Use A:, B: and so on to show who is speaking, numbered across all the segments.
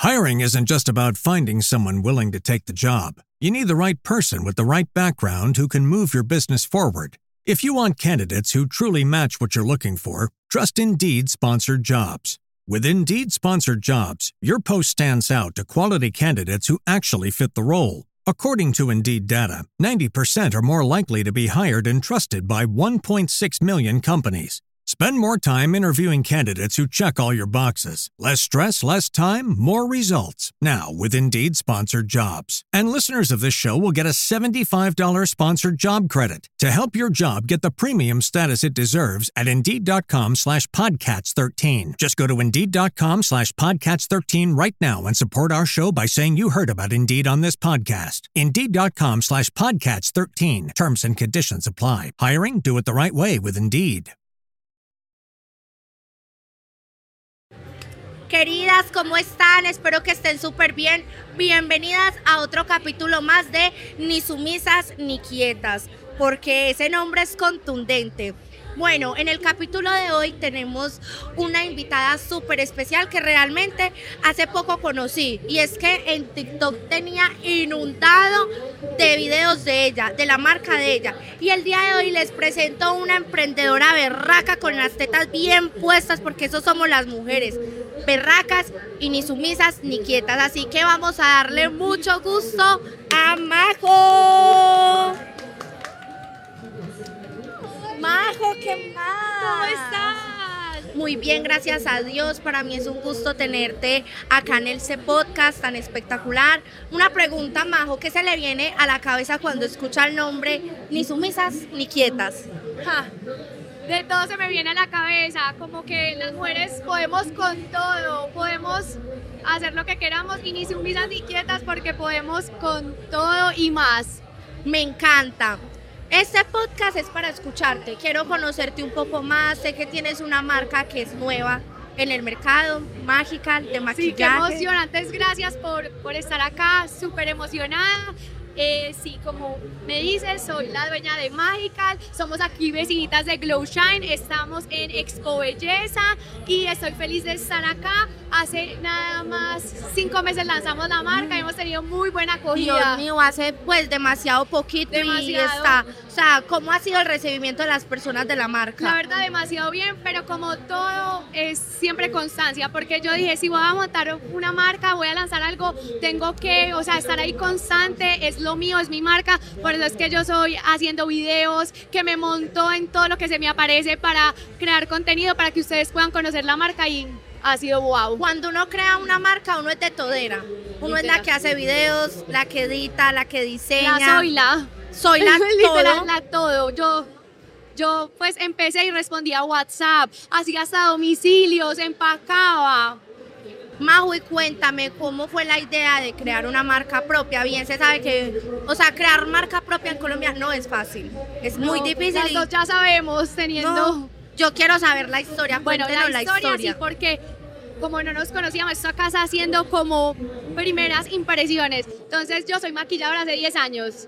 A: Hiring isn't just about finding someone willing to take the job. You need the right person with the right background who can move your business forward. If you want candidates who truly match what you're looking for, trust Indeed Sponsored Jobs. With Indeed Sponsored Jobs, your post stands out to quality candidates who actually fit the role. According to Indeed data, 90% are more likely to be hired and trusted by 1.6 million companies. Spend more time interviewing candidates who check all your boxes. Less stress, less time, more results. Now with Indeed Sponsored Jobs. And listeners of this show will get a $75 sponsored job credit to help your job get the premium status it deserves at Indeed.com/Podcats13. Just go to Indeed.com/Podcats13 right now and support our show by saying you heard about Indeed on this podcast. Indeed.com/Podcats13. Terms and conditions apply. Hiring? Do it the right way with Indeed.
B: Queridas, ¿cómo están? Espero que estén súper bien. Bienvenidas a otro capítulo más de Ni sumisas ni quietas, porque ese nombre es contundente. Bueno, en el capítulo de hoy tenemos una invitada súper especial que realmente hace poco conocí, y es que en TikTok tenía inundado de videos de ella, de la marca de ella, y el día de hoy les presento una emprendedora berraca con las tetas bien puestas, porque eso somos las mujeres, berracas y ni sumisas ni quietas. Así que vamos a darle mucho gusto a Majo. Majo, ¿qué más?
C: ¿Cómo estás?
B: Muy bien, gracias a Dios. Para mí es un gusto tenerte acá en el C-Podcast tan espectacular. Una pregunta, Majo, ¿qué se le viene a la cabeza cuando escucha el nombre Ni sumisas ni quietas?
C: De todo se me viene a la cabeza, como que las mujeres podemos con todo, podemos hacer lo que queramos y ni sumisas ni quietas porque podemos con todo y más.
B: Me encanta. Este podcast es para escucharte, quiero conocerte un poco más, sé que tienes una marca que es nueva en el mercado, Magical, de maquillaje.
C: Sí, qué emocionantes, gracias por estar acá, súper emocionada. Sí, como me dices, soy la dueña de Magical, somos aquí vecinitas de Glow Shine, estamos en Expo Belleza y estoy feliz de estar acá. Hace nada más 5 meses lanzamos la marca y hemos tenido muy buena acogida.
B: Dios mío, hace pues demasiado poquito. Y está, o sea, ¿cómo ha sido el recibimiento de las personas de la marca?
C: La verdad, demasiado bien, pero como todo es siempre constancia, porque yo dije, si voy a montar una marca, voy a lanzar algo, tengo que, o sea, estar ahí constante, es lo mío, es mi marca, por eso es que yo soy haciendo videos, que me monto en todo lo que se me aparece para crear contenido, para que ustedes puedan conocer la marca y ha sido wow.
B: Cuando uno crea una marca, uno es de todera. Uno es la que hace videos, la que edita, la que diseña.
C: Soy la
B: todo.
C: La todo. Yo pues empecé y respondía a WhatsApp, hacía hasta domicilios, empacaba.
B: Majo, y cuéntame, ¿cómo fue la idea de crear una marca propia? Bien se sabe que, o sea, crear marca propia en Colombia no es fácil, es muy difícil.
C: Las dos ya sabemos, teniendo...
B: No, yo quiero saber la historia,
C: bueno, la historia sí, porque como no nos conocíamos, estoy acá haciendo como primeras impresiones. Entonces yo soy maquilladora hace 10 años.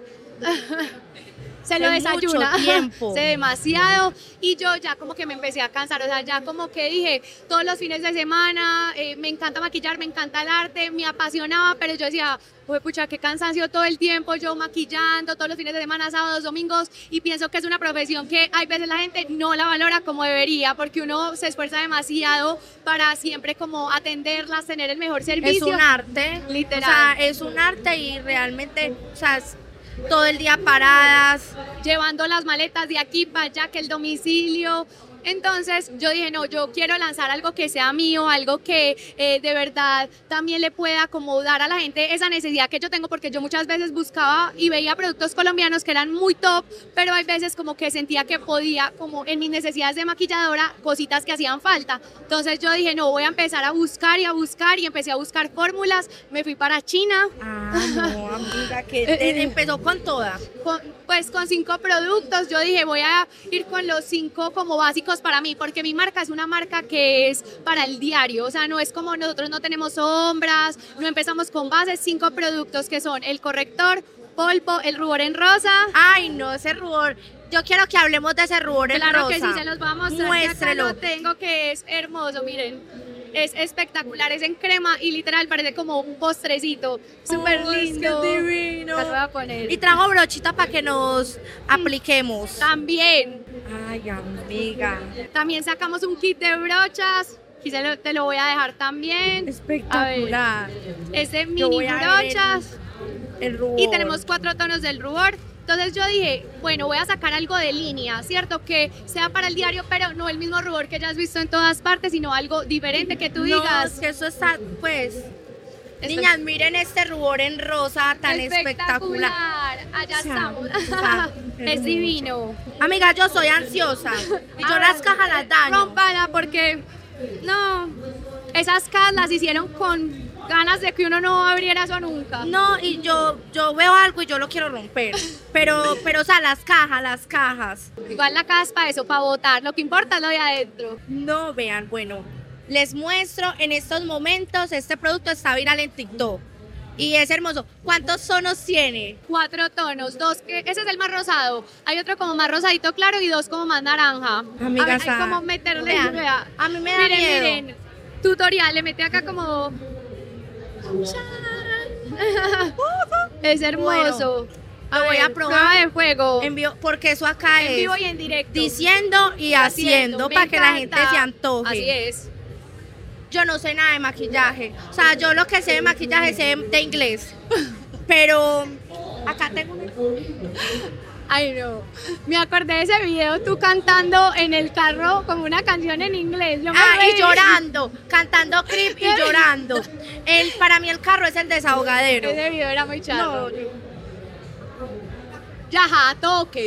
C: Se lo desayuna,
B: mucho tiempo.
C: Sé demasiado, y yo ya como que me empecé a cansar, o sea, ya como que dije, todos los fines de semana, me encanta maquillar, me encanta el arte, me apasionaba, pero yo decía, pues pucha, qué cansancio todo el tiempo, yo maquillando todos los fines de semana, sábados, domingos, y pienso que es una profesión que hay veces la gente no la valora como debería, porque uno se esfuerza demasiado para siempre como atenderlas, tener el mejor servicio.
B: Es un arte,
C: literal.
B: O sea, es un arte y realmente, o sea, todo el día paradas,
C: llevando las maletas de aquí para allá, que el domicilio. Entonces yo dije, no, yo quiero lanzar algo que sea mío, algo que de verdad también le pueda como dar a la gente esa necesidad que yo tengo, porque yo muchas veces buscaba y veía productos colombianos que eran muy top, pero hay veces como que sentía que podía, como en mis necesidades de maquilladora, cositas que hacían falta. Entonces yo dije, no, voy a empezar a buscar y empecé a buscar fórmulas, me fui para China.
B: No, amiga, que empezó con toda.
C: Pues con 5 productos, yo dije, voy a ir con los 5 como básicos para mí, porque mi marca es una marca que es para el diario, o sea, no es como nosotros, no tenemos sombras, no empezamos con bases. 5 productos que son el corrector, polvo, el rubor en rosa.
B: Ay, no, ese rubor, yo quiero que hablemos de ese rubor en rosa.
C: Claro que sí, se los voy a mostrar.
B: Muéstrelo.
C: Acá lo tengo, que es hermoso, miren. Es espectacular, es en crema y literal parece como un postrecito. Súper lindo.
B: ¡Qué divino!
C: Las voy a poner.
B: Y trajo brochita para que nos apliquemos.
C: También.
B: Ay, amiga.
C: También sacamos un kit de brochas. Aquí te lo voy a dejar también.
B: Espectacular.
C: Es de
B: Yo
C: mini
B: voy a ver
C: brochas.
B: El rubor.
C: Y tenemos 4 tonos del rubor. Entonces yo dije, bueno, voy a sacar algo de línea, ¿cierto? Que sea para el diario, pero no el mismo rubor que ya has visto en todas partes, sino algo diferente que tú digas.
B: No, que eso está, pues... Niñas, miren este rubor en rosa tan espectacular.
C: Allá
B: O sea,
C: estamos.
B: está
C: Es divino.
B: Amiga, yo soy ansiosa y yo las cajas las daño.
C: Rómpala porque, no, esas cajas las hicieron con ganas de que uno no abriera eso nunca.
B: No, y yo veo algo y yo lo quiero romper. Pero, o sea, las cajas.
C: Igual la caja es para eso, para botar. Lo que importa es lo de adentro.
B: No, vean, bueno, les muestro en estos momentos, este producto está viral en TikTok y es hermoso. ¿Cuántos tonos tiene?
C: 4 tonos, 2 que ese es el más rosado. Hay otro como más rosadito claro y 2 como más naranja.
B: Amiga,
C: hay como meterle,
B: vean,
C: vea.
B: a mí me da miedo.
C: Miren, tutorial, le mete acá como... Es hermoso.
B: Lo voy a probar.
C: Prueba de fuego.
B: En vivo, porque eso acá
C: En
B: es
C: vivo y en directo.
B: diciendo y haciendo
C: Me
B: para que la gente
C: encanta.
B: se antoje.
C: Así es.
B: Yo no sé nada de maquillaje. O sea, yo lo que sé de maquillaje sé de inglés. Pero acá tengo
C: Ay, no. Me acordé de ese video, tú cantando en el carro como una canción en inglés. Yo me
B: y
C: reí.
B: llorando, cantando Creep y llorando. Para mí el carro es el desahogadero.
C: Ese video era muy charro.
B: No,
C: Ya, a toques.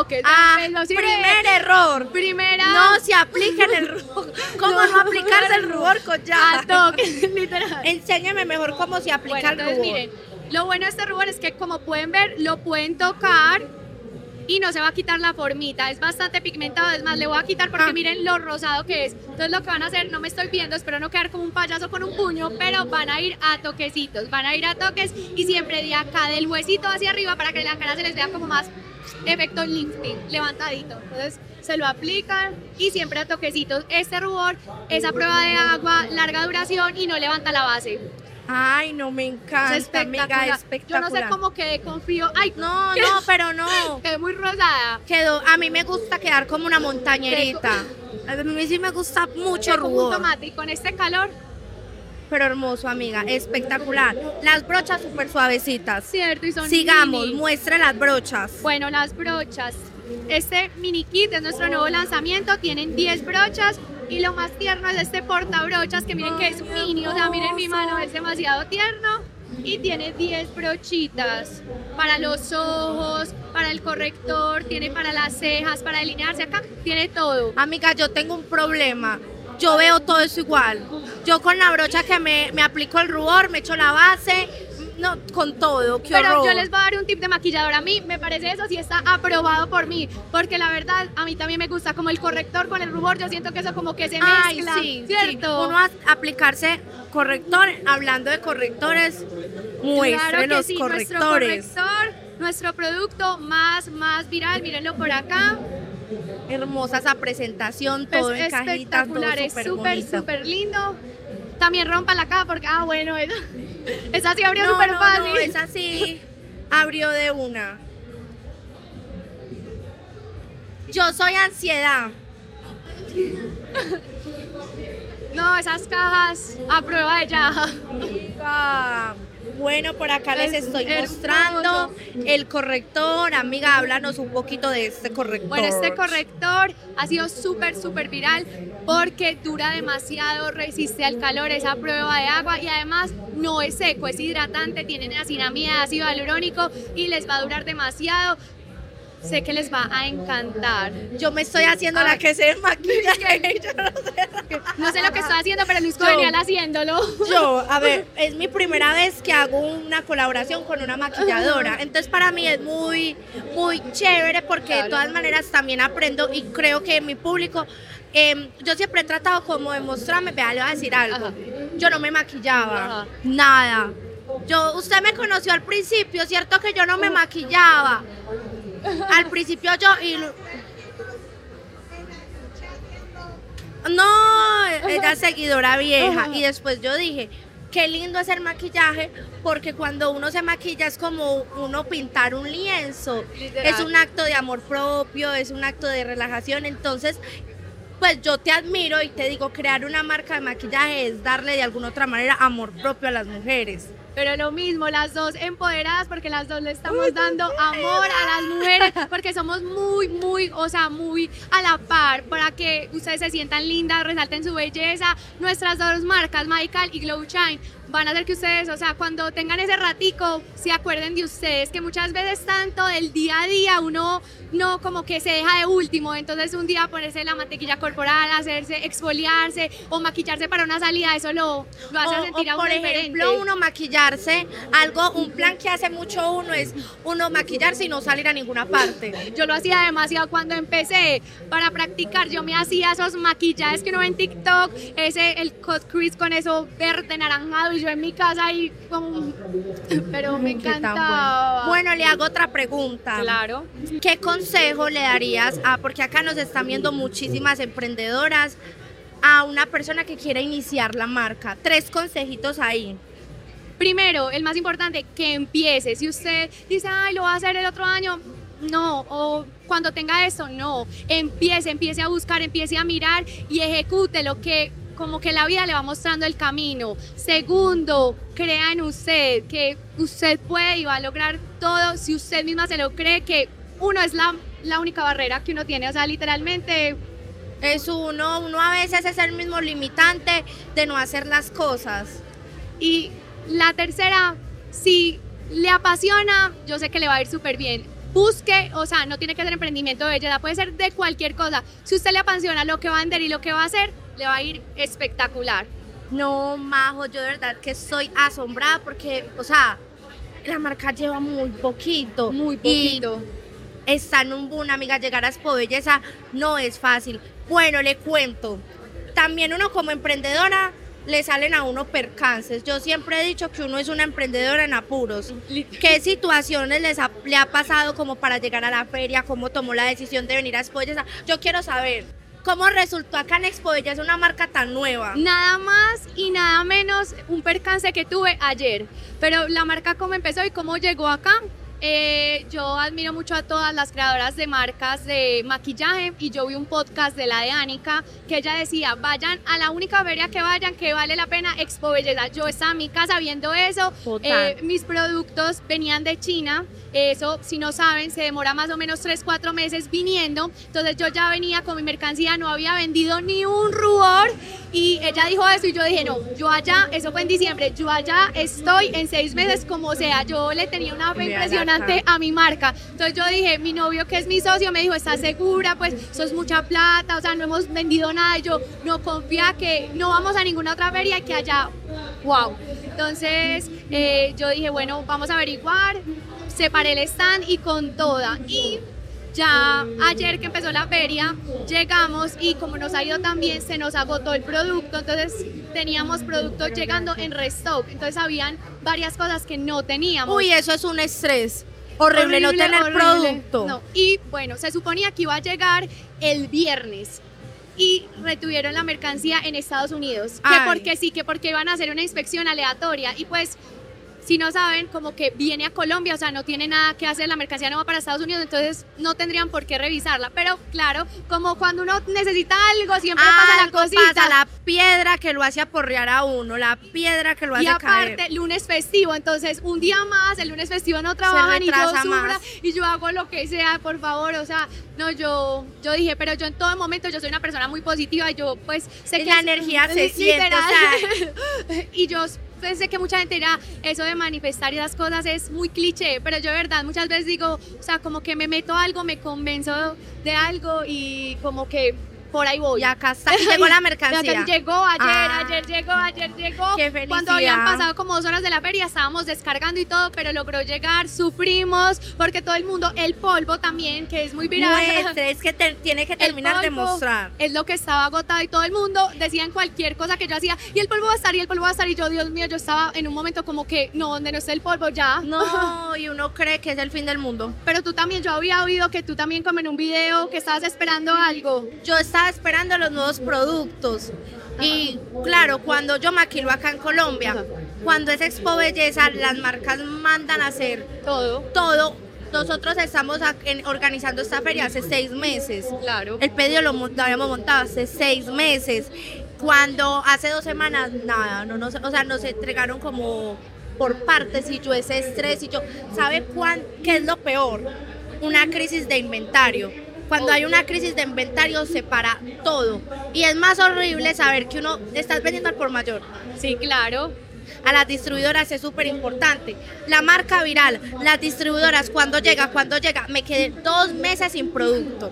C: No sirve.
B: primer error.
C: Primera.
B: No se apliquen el rubor. ¿Cómo no aplicarse el rubor con ya?
C: A toques, literal.
B: Enséñame mejor cómo se aplica
C: Bueno,
B: el
C: entonces
B: rubor.
C: miren, lo bueno de este rubor es que como pueden ver, lo pueden tocar y no se va a quitar la formita, es bastante pigmentado, es más, le voy a quitar porque miren lo rosado que es. Entonces lo que van a hacer, no me estoy viendo, espero no quedar como un payaso con un puño, pero van a ir a toquecitos, van a ir a toques y siempre de acá del huesito hacia arriba para que la cara se les vea como más efecto lifting, levantadito. Entonces se lo aplican y siempre a toquecitos. Este rubor es a prueba de agua, larga duración y no levanta la base.
B: Ay, no, me encanta,
C: Es
B: amiga,
C: espectacular.
B: espectacular.
C: Yo no sé cómo quedé, confío. Ay,
B: No,
C: ¿qué?
B: no, pero no.
C: Quedé muy rosada.
B: A mí me gusta quedar como una montañerita. A mí sí me gusta mucho
C: Quedé como un
B: rubor.
C: tomate y con este calor,
B: Pero hermoso, amiga, espectacular. Las brochas súper suavecitas.
C: cierto, y son
B: Sigamos,
C: mini.
B: muestre las brochas.
C: Bueno, las brochas. Este mini kit es nuestro nuevo lanzamiento, tienen 10 brochas y lo más tierno es este portabrochas que miren que es mini, o sea, miren mi mano, es demasiado tierno y tiene 10 brochitas para los ojos, para el corrector, tiene para las cejas, para delinearse acá, tiene todo.
B: Amiga, yo tengo un problema. Yo veo todo eso igual. Yo con la brocha que me aplico el rubor, me echo la base, no, con todo, qué
C: Pero
B: horror.
C: yo les voy a dar un tip de maquillador. A mí me parece eso sí está aprobado por mí, porque la verdad a mí también me gusta como el corrector con el rubor. Yo siento que eso como que se mezcla,
B: sí,
C: ¿cierto?
B: sí. Uno aplicarse corrector, hablando de correctores, muestre
C: Claro que
B: los
C: sí,
B: correctores.
C: nuestro corrector, nuestro producto más viral, mírenlo por acá.
B: Hermosa esa presentación, todo en cajitas, todo
C: espectacular, es
B: súper
C: súper,
B: bonito.
C: súper lindo. También rompa la caja porque, bueno, esa sí abrió
B: No,
C: súper
B: no,
C: fácil.
B: no, esa sí abrió de una. Yo soy ansiedad.
C: No, esas cajas a prueba de ya.
B: Ah, bueno, por acá les
C: Es
B: estoy
C: hermoso.
B: mostrando el corrector. Amiga, háblanos un poquito de este corrector.
C: Bueno, este corrector ha sido súper, súper viral porque dura demasiado, resiste al calor, es a prueba de agua y además no es seco, es hidratante, tiene niacinamida, ácido hialurónico y les va a durar demasiado. Sé que les va a encantar.
B: Yo me estoy haciendo
C: Ay.
B: la que se maquilla. Yo no sé.
C: No sé lo que estoy haciendo, pero Luis
B: Yo-
C: genial haciéndolo.
B: Yo, a ver, es mi primera vez que hago una colaboración con una maquilladora, entonces para mí es muy, muy chévere porque de
C: Claro.
B: todas maneras también aprendo y creo que mi público, yo siempre he tratado como de mostrarme, vea, le voy a decir algo,
C: Ajá.
B: yo no me maquillaba,
C: Ajá.
B: nada. Usted me conoció al principio, ¿cierto que yo no me maquillaba? Al principio yo, No, ella es seguidora vieja. Y después yo dije, qué lindo hacer maquillaje, porque cuando uno se maquilla es como uno pintar un lienzo.
C: Literal.
B: Es un acto de amor propio, es un acto de relajación. Entonces, pues yo te admiro y te digo, crear una marca de maquillaje es darle de alguna otra manera amor propio a las mujeres.
C: Pero lo mismo, las dos empoderadas, porque las dos le estamos dando amor a las mujeres, porque somos muy, o sea, muy a la par, para que ustedes se sientan lindas, resalten su belleza. Nuestras dos marcas, Magical y Glow Shine, van a hacer que ustedes, o sea, cuando tengan ese ratico, se acuerden de ustedes, que muchas veces tanto del día a día uno no como que se deja de último, entonces un día ponerse la mantequilla corporal, hacerse, exfoliarse o maquillarse para una salida, eso lo hace sentir a uno
B: por
C: diferente.
B: ejemplo, uno maquillarse, un plan que hace mucho uno es uno maquillarse y no salir a ninguna parte.
C: Yo lo hacía demasiado cuando empecé para practicar, yo me hacía esos maquillajes que uno ve en TikTok, el cut crease con eso verde, naranjado, y yo en mi casa ahí como... pero me encantaba.
B: Bueno, le hago otra pregunta.
C: Claro.
B: ¿Qué consejo le darías porque acá nos están viendo muchísimas emprendedoras, a una persona que quiera iniciar la marca? 3 consejitos ahí.
C: Primero, el más importante, que empiece. Si usted dice, ay, lo voy a hacer el otro año, no, o cuando tenga eso, no. Empiece a buscar, empiece a mirar y ejecute lo que como que la vida le va mostrando el camino. Segundo, crea en usted, que usted puede y va a lograr todo si usted misma se lo cree, que uno es la única barrera que uno tiene, o sea, literalmente...
B: Es uno a veces es el mismo limitante de no hacer las cosas.
C: Y la tercera, si le apasiona, yo sé que le va a ir súper bien. Busque, o sea, no tiene que ser emprendimiento de belleza, puede ser de cualquier cosa. Si usted le apasiona lo que va a vender y lo que va a hacer, le va a ir espectacular.
B: No, Majo, yo de verdad que estoy asombrada porque, o sea, la marca lleva muy poquito.
C: Muy poquito.
B: Y está en un boom, amiga, llegar a Expo Belleza no es fácil. Bueno, le cuento, también uno como emprendedora le salen a uno percances. Yo siempre he dicho que uno es una emprendedora en apuros. ¿Qué situaciones le ha pasado como para llegar a la feria? ¿Cómo tomó la decisión de venir a Expo Belleza? Yo quiero saber, ¿cómo resultó acá en Expo Belleza una marca tan nueva?
C: Nada más y nada menos un percance que tuve ayer. Pero la marca cómo empezó y cómo llegó acá. Yo admiro mucho a todas las creadoras de marcas de maquillaje y yo vi un podcast de la de Anika que ella decía, vayan a la única feria que vayan, que vale la pena, Expo Belleza. Yo estaba en mi casa viendo eso, mis productos venían de China, eso si no saben se demora más o menos 3-4 meses viniendo, entonces yo ya venía con mi mercancía, no había vendido ni un rubor y ella dijo eso y yo dije no, yo allá, eso fue en diciembre, yo allá estoy en 6 meses como sea, yo le tenía una fe impresionante a mi marca. Entonces yo dije, mi novio que es mi socio me dijo, ¿estás segura? Pues eso es mucha plata, o sea, no hemos vendido nada. Y yo, no, confía que no vamos a ninguna otra feria y que allá, wow. Entonces yo dije, bueno, vamos a averiguar, separé el stand y con toda. Y ya ayer que empezó la feria, llegamos y como nos ha ido tan bien, se nos agotó el producto, entonces teníamos productos llegando en restock, entonces habían varias cosas que no teníamos.
B: Uy, eso es un estrés. Horrible no tener producto.
C: No. Y bueno, se suponía que iba a llegar el viernes y retuvieron la mercancía en Estados Unidos. Que porque sí, que porque iban a hacer una inspección aleatoria y pues... Si no saben, como que viene a Colombia, o sea, no tiene nada que hacer, la mercancía no va para Estados Unidos, entonces no tendrían por qué revisarla. Pero claro, como cuando uno necesita algo, siempre pasa la cosita.
B: Pasa la piedra que lo hace aporrear a uno, la piedra que lo hace caer.
C: Y aparte, lunes festivo, entonces un día más, el lunes festivo no trabajan y yo sufra y yo hago lo que sea, por favor, o sea, no, yo dije, pero yo en todo momento, yo soy una persona muy positiva y yo pues sé que...
B: La energía se siente, o sea...
C: Y yo... Sé que mucha gente dirá, eso de manifestar esas cosas es muy cliché, pero yo de verdad muchas veces digo, o sea, como que me meto a algo, me convenzo de algo y como que por ahí voy.
B: Y acá está, llegó la mercancía.
C: Llegó ayer llegó.
B: Qué felicidad.
C: Cuando habían pasado como 2 horas de la feria, estábamos descargando y todo, pero logró llegar, sufrimos, porque todo el mundo, el polvo también, que es muy viral.
B: Es que tiene que terminar de mostrar.
C: Es lo que estaba agotado y todo el mundo decían cualquier cosa que yo hacía, y el polvo va a estar, y yo, Dios mío, yo estaba en un momento como que, no, donde no esté el polvo, ya.
B: No, y uno cree que es el fin del mundo.
C: Pero tú también, yo había oído que tú también como en un video que estabas esperando algo.
B: Yo estaba estaba esperando los nuevos productos. Y claro, cuando yo maquilo acá en Colombia, cuando es Expo Belleza, las marcas mandan a hacer todo. Nosotros estamos organizando esta feria hace 6 meses.
C: Claro.
B: El pedido lo habíamos montado hace 6 meses. Cuando hace 2 semanas, nada, o sea, nos entregaron como por partes y yo ese estrés y yo, ¿sabe qué es lo peor? Una crisis de inventario. Cuando hay una crisis de inventario se para todo y es más horrible saber que uno estás vendiendo al por mayor.
C: Sí, claro.
B: A las distribuidoras es súper importante. La marca viral, las distribuidoras, cuando llega, me quedé 2 meses sin producto.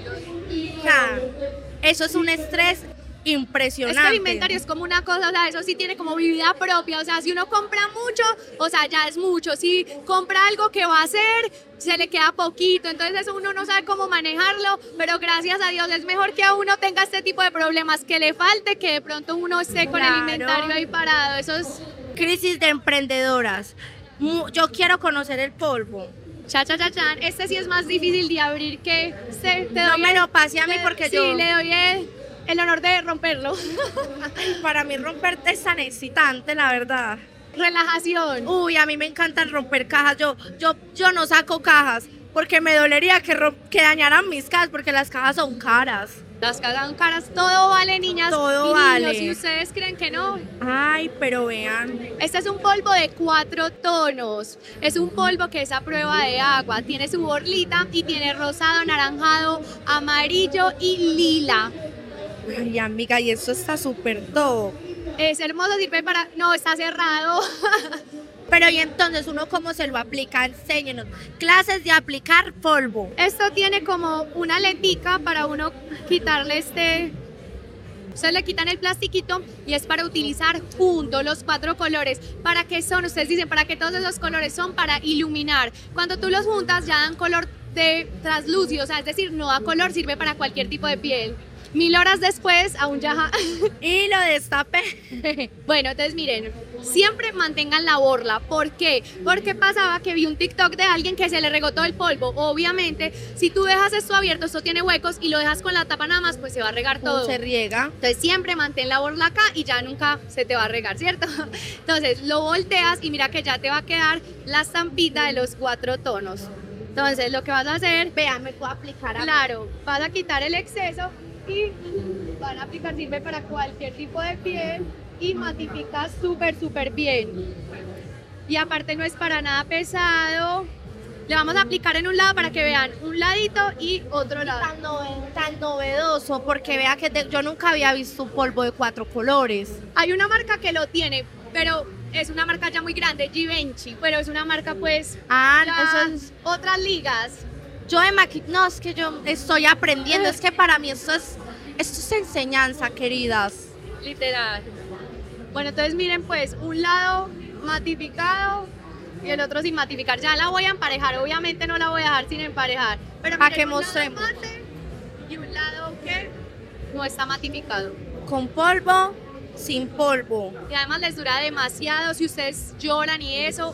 B: O sea, eso es un estrés impresionante.
C: Es que el inventario es como una cosa, o sea, eso sí tiene como vida propia, o sea, si uno compra mucho, o sea, ya es mucho, si compra algo que va a hacer, se le queda poquito, entonces eso uno no sabe cómo manejarlo, pero gracias a Dios es mejor que a uno tenga este tipo de problemas, que le falte, que de pronto uno esté con el inventario ahí parado, eso es...
B: Crisis de emprendedoras. Yo quiero conocer el polvo.
C: Chan. Este sí es más difícil de abrir que este.
B: No me lo pase a mí porque
C: sí,
B: yo...
C: Sí, le doy el honor de romperlo.
B: Para mí romper es tan excitante, la verdad.
C: Relajación.
B: Uy, a mí me encanta romper cajas. Yo no saco cajas porque me dolería que dañaran mis cajas porque las cajas son caras.
C: Las cajas son caras, todo vale, niñas.
B: Todo
C: y
B: vale.
C: niños, si ustedes creen que no.
B: Ay, pero vean.
C: Este es un polvo de 4 tonos. Es un polvo que es a prueba de agua. Tiene su borlita y tiene rosado, anaranjado, amarillo y lila.
B: Ay, amiga, y eso está súper top.
C: Es hermoso, sirve para... No, está cerrado.
B: Pero y entonces, ¿uno cómo se lo aplica? Enséñenos. Clases de aplicar polvo.
C: Esto tiene como una letica para uno quitarle Ustedes le quitan el plastiquito y es para utilizar juntos los 4 colores. ¿Para qué son? Ustedes dicen, ¿para qué todos esos colores son? Para iluminar. Cuando tú los juntas ya dan color de traslúcido, o sea, es decir, no da color, sirve para cualquier tipo de piel. 1000 horas después, aún ya...
B: Y lo destapé.
C: Bueno, entonces miren, siempre mantengan la borla. ¿Por qué? Porque pasaba que vi un TikTok de alguien que se le regó todo el polvo. Obviamente, si tú dejas esto abierto, esto tiene huecos y lo dejas con la tapa nada más, pues se va a regar todo.
B: Se riega.
C: Entonces siempre mantén la borla acá y ya nunca se te va a regar, ¿cierto? Entonces lo volteas y mira que ya te va a quedar la estampita de los 4 tonos. Entonces lo que vas a hacer...
B: Vean, me puedo aplicar acá.
C: Claro, vas a quitar el exceso y van a aplicar, sirve para cualquier tipo de piel y matifica súper bien. Y aparte no es para nada pesado. Le vamos a aplicar en un lado para que vean un ladito y otro lado.
B: Tan novedoso, porque vea que yo nunca había visto un polvo de 4 colores.
C: Hay una marca que lo tiene, pero es una marca ya muy grande, Givenchy, pero es una marca pues...
B: Entonces...
C: Otras ligas.
B: Yo de no, es que yo estoy aprendiendo, es que para mí esto es enseñanza, queridas.
C: Literal. Bueno, entonces miren pues, un lado matificado y el otro sin matificar. Ya la voy a emparejar, obviamente no la voy a dejar sin emparejar. Pero
B: para que
C: un
B: mostremos.
C: lado mate y un lado que no está matificado.
B: Con polvo, sin polvo.
C: Y además les dura demasiado, si ustedes lloran y eso,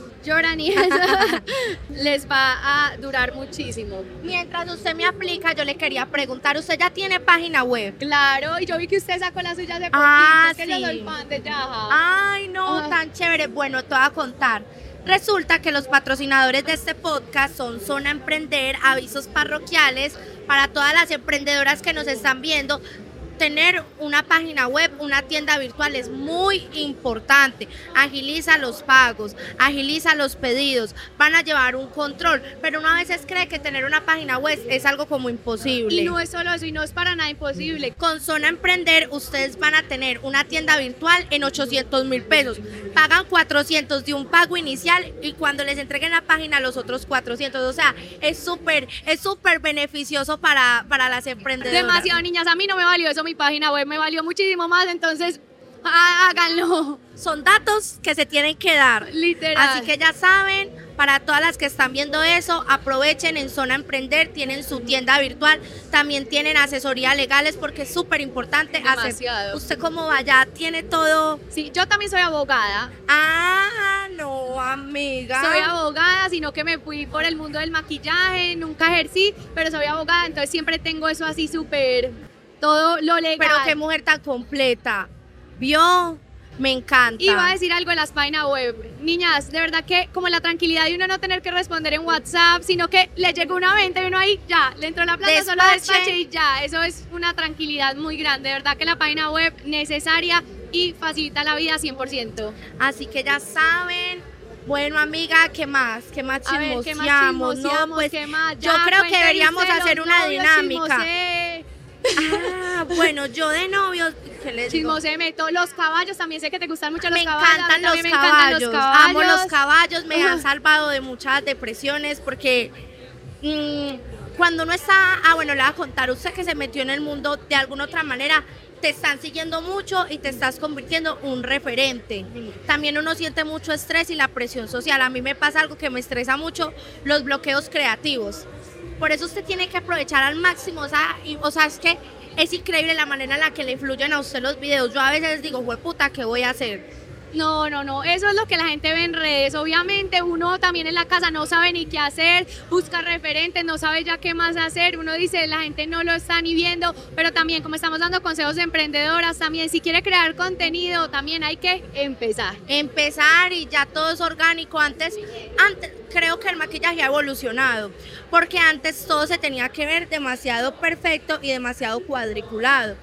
C: les va a durar muchísimo.
B: Mientras usted me aplica, yo le quería preguntar, ¿usted ya tiene página web?
C: Claro, y yo vi que usted sacó las suyas de poquito, es que
B: sí.
C: yo soy fan de Yaja.
B: Ay, no, tan chévere. Bueno, te voy a contar. Resulta que los patrocinadores de este podcast son Zona Emprender, avisos parroquiales para todas las emprendedoras que nos están viendo. Tener una página web, una tienda virtual es muy importante. Agiliza los pagos, agiliza los pedidos, van a llevar un control, pero uno a veces cree que tener una página web es algo como imposible.
C: Y no es solo eso, y no es para nada imposible.
B: Con Zona Emprender ustedes van a tener una tienda virtual en 800,000 pesos. Pagan 400 de un pago inicial y cuando les entreguen la página los otros 400. O sea, es súper beneficioso para las emprendedoras.
C: Demasiado, niñas, a mí no me valió eso, mi página web me valió muchísimo más, entonces háganlo.
B: Son datos que se tienen que dar.
C: Literal.
B: Así que ya saben, para todas las que están viendo eso, aprovechen en Zona Emprender, tienen su tienda virtual, también tienen asesoría legales porque es súper importante.
C: Demasiado.
B: Usted como vaya, tiene todo.
C: Sí, yo también soy abogada.
B: Ah, no, amiga.
C: Soy abogada, sino que me fui por el mundo del maquillaje, nunca ejercí, pero soy abogada, entonces siempre tengo eso así súper todo lo legal.
B: Pero qué mujer tan completa. ¿Vio? Me encanta.
C: Iba a decir algo de las páginas web. Niñas, de verdad que como la tranquilidad de uno no tener que responder en WhatsApp, sino que le llegó una venta y uno ahí ya, le entró la plata, solo despache y ya. Eso es una tranquilidad muy grande. De verdad que la página web necesaria y facilita la vida 100%.
B: Así que ya saben. Bueno, amiga, ¿qué más? ¿Qué más
C: A ver,
B: chismoseamos?
C: ¿qué más chismoseamos?
B: No, pues
C: ¿Qué más?
B: yo
C: Ya,
B: creo que
C: cuéntenme
B: deberíamos
C: ustedes,
B: hacer
C: los
B: una
C: novios,
B: dinámica.
C: chismosé.
B: Bueno, yo de novios, ¿qué les digo?
C: Chismosé, meto los caballos, también sé que te gustan mucho los
B: Me
C: caballos.
B: encantan los
C: también me encantan los
B: caballos, amo los
C: caballos.
B: caballos, me han salvado de muchas depresiones porque cuando uno está, bueno, le voy a contar, usted que se metió en el mundo de alguna otra manera, te están siguiendo mucho y te estás convirtiendo en un referente. También uno siente mucho estrés y la presión social. A mí me pasa algo que me estresa mucho, los bloqueos creativos. Por eso usted tiene que aprovechar al máximo, o sea, es que es increíble la manera en la que le influyen a usted los videos. Yo a veces digo, puta, ¿qué voy a hacer?
C: No, eso es lo que la gente ve en redes. Obviamente uno también en la casa no sabe ni qué hacer, busca referentes, no sabe ya qué más hacer. Uno dice, la gente no lo está ni viendo, pero también como estamos dando consejos de emprendedoras, también si quiere crear contenido, también hay que empezar.
B: Empezar y ya todo es orgánico. Antes creo que el maquillaje ha evolucionado, porque antes todo se tenía que ver demasiado perfecto y demasiado cuadriculado.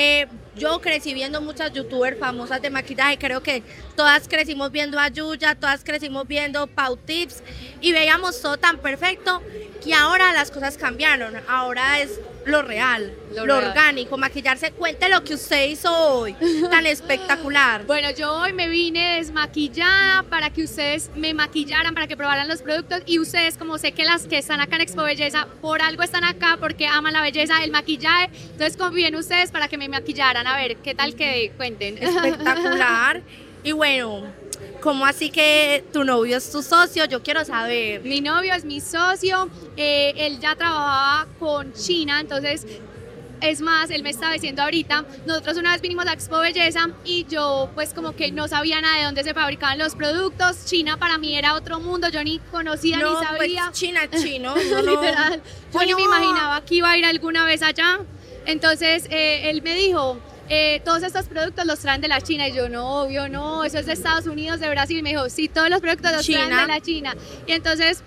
B: Yo crecí viendo muchas youtubers famosas de maquillaje, creo que todas crecimos viendo a Yuya, todas crecimos viendo Pau Tips y veíamos todo tan perfecto que ahora las cosas cambiaron, ahora es lo real, lo orgánico, maquillarse. Cuente lo que usted hizo hoy, tan espectacular.
C: Bueno, yo hoy me vine desmaquillada para que ustedes me maquillaran, para que probaran los productos y ustedes, como sé que las que están acá en Expo Belleza, por algo están acá, porque aman la belleza, el maquillaje, entonces confíen ustedes para que me maquillaran. A ver, ¿qué tal quedé? Cuenten.
B: Espectacular. Y bueno, ¿cómo así que tu novio es tu socio? Yo quiero saber.
C: Mi novio es mi socio, él ya trabajaba con China, entonces, es más, él me estaba diciendo ahorita, nosotros una vez vinimos a Expo Belleza y yo pues como que no sabía nada de dónde se fabricaban los productos. China para mí era otro mundo, yo ni conocía ni sabía.
B: Pues China, chino.
C: Literal, yo ni me imaginaba que iba a ir alguna vez allá. Entonces él me dijo, todos estos productos los traen de la China, y yo no, obvio no, eso es de Estados Unidos, de Brasil, y me dijo, sí, todos los productos los traen de la China. Y entonces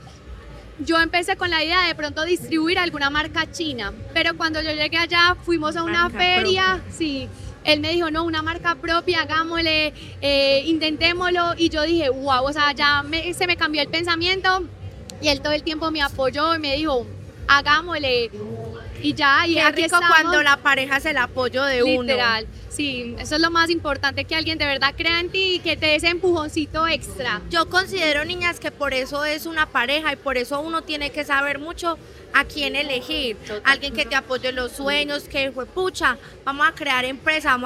C: yo empecé con la idea de pronto distribuir alguna marca china, pero cuando yo llegué allá fuimos a una feria, sí, él me dijo, no, una marca propia, hagámosle, intentémoslo, y yo dije, wow, o sea, ya se me cambió el pensamiento, y él todo el tiempo me apoyó y me dijo, hagámosle. Y ya, y
B: qué
C: aquí
B: rico
C: estamos.
B: cuando la pareja es el apoyo de uno.
C: Literal, sí, eso es lo más importante, que alguien de verdad crea en ti y que te dé ese empujoncito extra.
B: Yo considero, niñas, que por eso es una pareja y por eso uno tiene que saber mucho a quién elegir. Total. Alguien que te apoye los sueños, que fue pucha, vamos a crear empresa.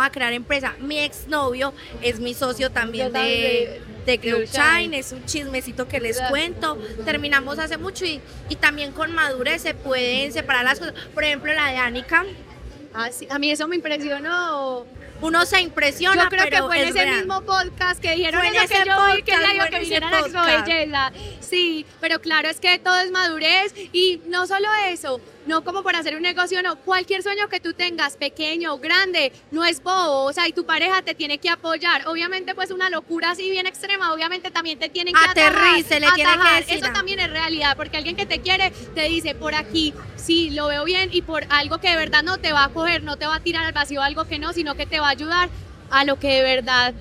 B: Mi exnovio es mi socio también de Glow Shine, es un chismecito que les cuento. Terminamos hace mucho y también con madurez se pueden separar las cosas. Por ejemplo, la de Anika.
C: Sí, a mí eso me impresionó.
B: Uno se impresiona,
C: yo creo
B: pero
C: que fue en ese
B: real.
C: mismo podcast que dijeron
B: fue
C: eso que yo vi, que le digo que vinieran a Expo Belleza. Sí, pero claro, es que todo es madurez y no solo eso, no como por hacer un negocio, no, cualquier sueño que tú tengas, pequeño o grande, no es bobo, o sea, y tu pareja te tiene que apoyar. Obviamente, pues una locura así bien extrema, obviamente también te tienen que
B: aterrice, le tiene que decir.
C: Eso también es realidad, porque alguien que te quiere te dice, por aquí, sí, lo veo bien, y por algo que de verdad no te va a coger, no te va a tirar al vacío algo que no, sino que te va a ayudar a lo que de verdad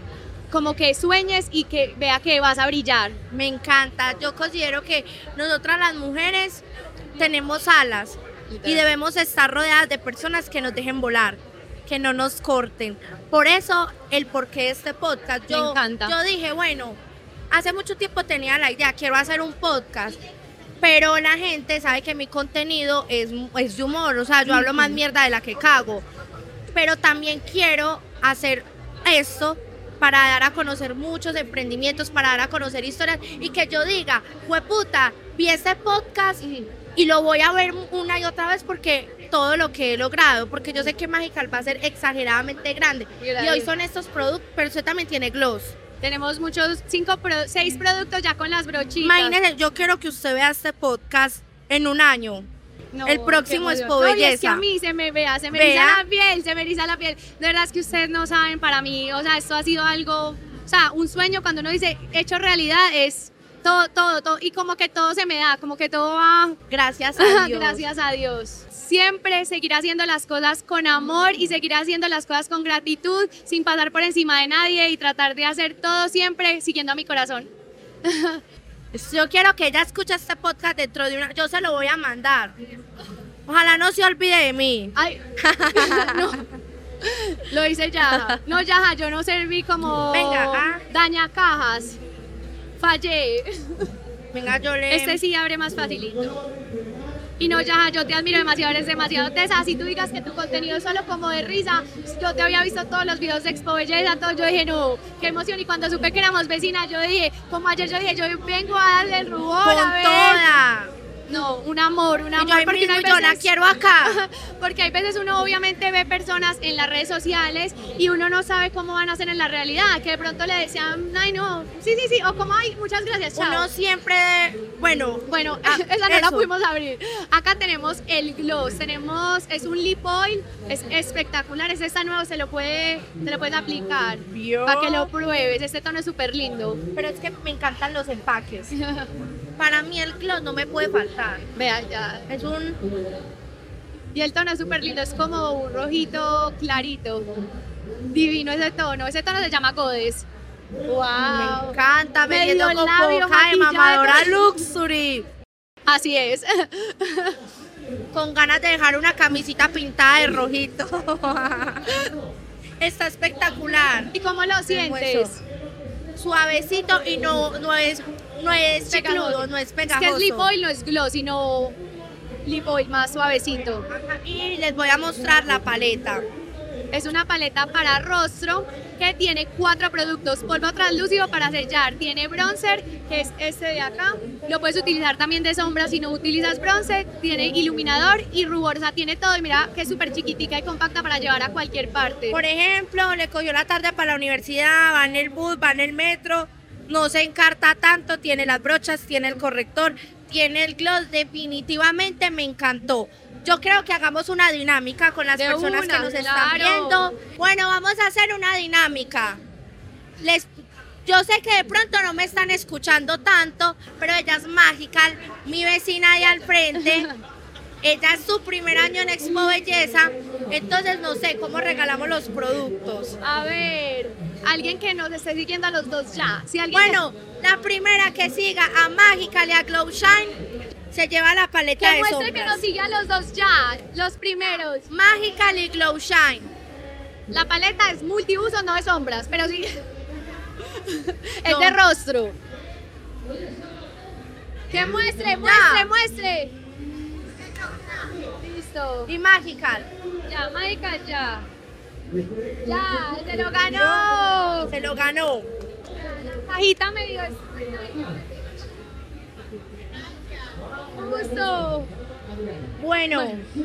C: como que sueñes y que vea que vas a brillar.
B: Me encanta, yo considero que nosotras las mujeres tenemos alas y debemos estar rodeadas de personas que nos dejen volar, que no nos corten. Por eso el porqué de este podcast.
C: Me encanta.
B: Yo dije, bueno, hace mucho tiempo tenía la idea, quiero hacer un podcast, pero la gente sabe que mi contenido es de humor, o sea, yo hablo más mierda de la que cago, pero también quiero hacer esto para dar a conocer muchos emprendimientos, para dar a conocer historias y que yo diga, hueputa, vi este podcast y lo voy a ver una y otra vez porque todo lo que he logrado, porque yo sé que Magical va a ser exageradamente grande. Y hoy son estos productos, pero usted también tiene gloss.
C: Tenemos muchos, 6 productos ya con las brochitas.
B: Imagínese, yo quiero que usted vea este podcast en un año.
C: No,
B: el próximo
C: qué
B: Expo
C: emoción. No, y es que
B: Belleza.
C: a mí se me eriza
B: Vea.
C: la piel, se me eriza la piel. De verdad es que ustedes no saben, para mí, o sea, esto ha sido algo, o sea, un sueño cuando uno dice hecho realidad es todo, y como que todo se me da, como que todo va.
B: Gracias a Dios.
C: Gracias a Dios. Siempre seguir haciendo las cosas con amor y seguir haciendo las cosas con gratitud, sin pasar por encima de nadie y tratar de hacer todo siempre siguiendo a mi corazón.
B: Yo quiero que ella escuche este podcast dentro de yo se lo voy a mandar. Ojalá no se olvide de mí.
C: Ay, no, lo hice Yaja. No, Yaja, yo no serví como
B: Venga,
C: daña cajas. Fallé.
B: Venga, yo le...
C: Este sí abre más facilito. Y no, Yaja, yo te admiro demasiado, eres demasiado tesa. Si tú digas que tu contenido es solo como de risa, yo te había visto todos los videos de Expo Belleza, todo, yo dije, no, qué emoción. Y cuando supe que éramos vecinas, yo dije, como ayer, yo dije, yo vengo a darle el rubor,
B: Con
C: a ver.
B: toda.
C: No, un amor,
B: Y yo ahí
C: porque
B: mismo
C: no hay
B: yo la
C: veces-
B: quiero acá.
C: Porque hay veces uno obviamente ve personas en las redes sociales y uno no sabe cómo van a ser en la realidad, que de pronto le decían, ay no, sí, o como, ay, muchas gracias, chao.
B: Uno siempre, bueno,
C: Bueno,
B: ah,
C: esa no la
B: eso.
C: pudimos abrir. Acá tenemos el gloss, es un lip oil, es espectacular, es esta nuevo, se lo puedes aplicar
B: Vio.
C: para que lo pruebes, este tono es súper lindo.
B: Pero es que me encantan los empaques. Para mí el gloss no me puede faltar.
C: Vea ya.
B: Es un...
C: Y el tono es súper lindo, es como un rojito clarito. Divino ese tono se llama Goddess.
B: Me
C: ¡Wow!
B: encanta,
C: Me
B: vendiendo
C: dio
B: con
C: el labio
B: coca de
C: maquillado.
B: mamadora luxury.
C: Así es.
B: Con ganas de dejar una camisita pintada de rojito. Está espectacular.
C: ¿Y cómo lo sientes?
B: Suavecito y no es pegajoso, no es
C: Es
B: pegajoso.
C: que es lip oil, no es gloss, sino lip oil más suavecito.
B: Y les voy a mostrar la paleta.
C: Es una paleta para rostro que tiene 4 productos. Polvo translúcido para sellar. Tiene bronzer, que es este de acá. Lo puedes utilizar también de sombra si no utilizas bronce. Tiene iluminador y rubor. O sea, tiene todo. Y mira que es súper chiquitica y compacta para llevar a cualquier parte.
B: Por ejemplo, le cogió la tarde para la universidad, va en el bus, va en el metro, no se encarta tanto, tiene las brochas, tiene el corrector, tiene el gloss, definitivamente me encantó. Yo creo que hagamos una dinámica con las
C: De
B: personas
C: una,
B: que nos están
C: claro.
B: viendo. Bueno, vamos a hacer una dinámica. Yo sé que de pronto no me están escuchando tanto, pero ella es Magical, mi vecina ahí al frente. Ella es su primer año en Expo Belleza, entonces no sé cómo regalamos los productos.
C: A ver, alguien que nos esté siguiendo a los dos ya. Si alguien
B: Bueno, la primera que siga a Magical y a Glow Shine se lleva la paleta
C: que
B: de
C: muestre que
B: sombras.
C: nos siga a los dos ya, los primeros.
B: Magical y Glow Shine.
C: La paleta es multiuso, no de sombras, pero sí. Es
B: No.
C: de rostro. Que muestre. Listo.
B: Y Magical.
C: Ya, Maika, ya. Ya, se lo ganó.
B: Se lo ganó.
C: Cajita medio. Justo.
B: Bueno,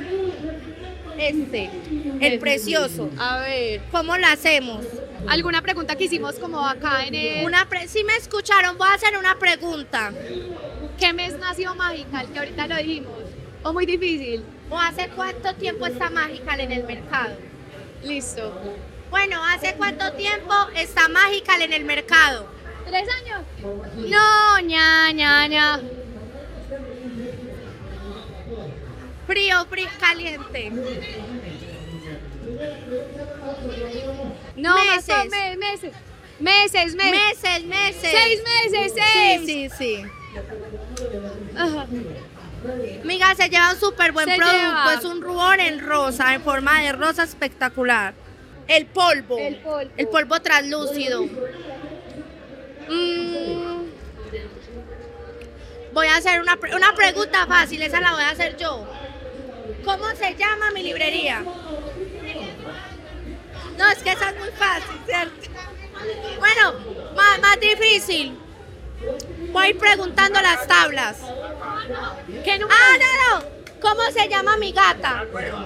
B: el precioso.
C: A ver,
B: ¿Cómo lo hacemos?
C: ¿alguna pregunta que hicimos como acá en el...
B: Si me escucharon, voy a hacer una pregunta.
C: ¿Qué mes nació Magical? Que ahorita lo dijimos. ¿O muy difícil?
B: ¿O hace cuánto tiempo está Magical en el mercado?
C: Listo.
B: Bueno, ¿hace cuánto tiempo está Magical en el mercado?
C: 3 años. No, ña.
B: Frío, caliente.
C: No,
B: Meses.
C: Meses.
B: Meses.
C: 6 meses, 6.
B: Sí.
C: Ajá.
B: Miga, se lleva un súper buen
C: Se
B: producto.
C: lleva.
B: Es un rubor en rosa, en forma de rosa espectacular. El polvo. El polvo translúcido. Voy a hacer una pregunta fácil, esa la voy a hacer yo. ¿Cómo se llama mi librería? No, es que esa es muy fácil, ¿cierto? Bueno, más difícil. Voy preguntando las tablas.
C: ¿Qué número?
B: No. ¿Cómo se llama mi gata?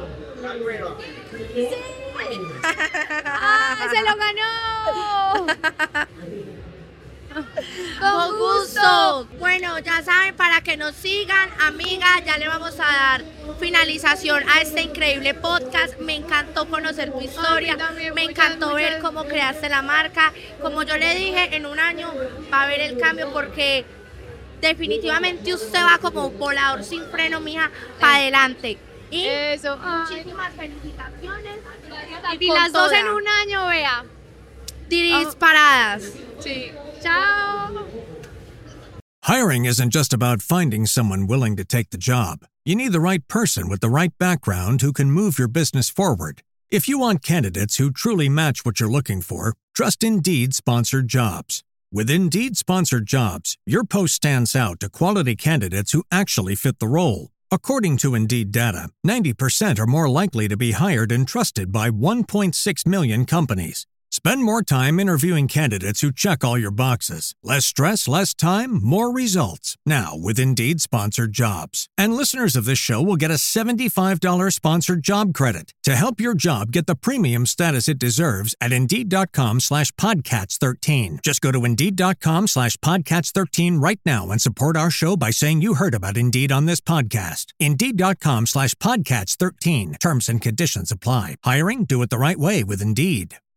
C: ¡Ah, se lo ganó!
B: Con gusto. Bueno, Bueno, ya saben, para que nos sigan, amiga, ya le vamos a dar finalización a este increíble podcast. Me encantó conocer tu historia, me encantó ver cómo creaste la marca. Como yo le dije, en un año va a haber el cambio porque definitivamente usted va como un volador sin freno, mija, para adelante. Y
C: eso.
B: muchísimas felicitaciones.
C: Y las dos en un año, vea.
B: Disparadas.
C: Sí. Chao.
A: Hiring isn't just about finding someone willing to take the job. You need the right person with the right background who can move your business forward. If you want candidates who truly match what you're looking for, trust Indeed Sponsored Jobs. With Indeed Sponsored Jobs, your post stands out to quality candidates who actually fit the role. According to Indeed data, 90% are more likely to be hired and trusted by 1.6 million companies. Spend more time interviewing candidates who check all your boxes. Less stress, less time, more results. Now with Indeed Sponsored Jobs. And listeners of this show will get a $75 sponsored job credit to help your job get the premium status it deserves at Indeed.com/Podcats13. Just go to Indeed.com/Podcats13 right now and support our show by saying you heard about Indeed on this podcast. Indeed.com/Podcats13. Terms and conditions apply. Hiring? Do it the right way with Indeed.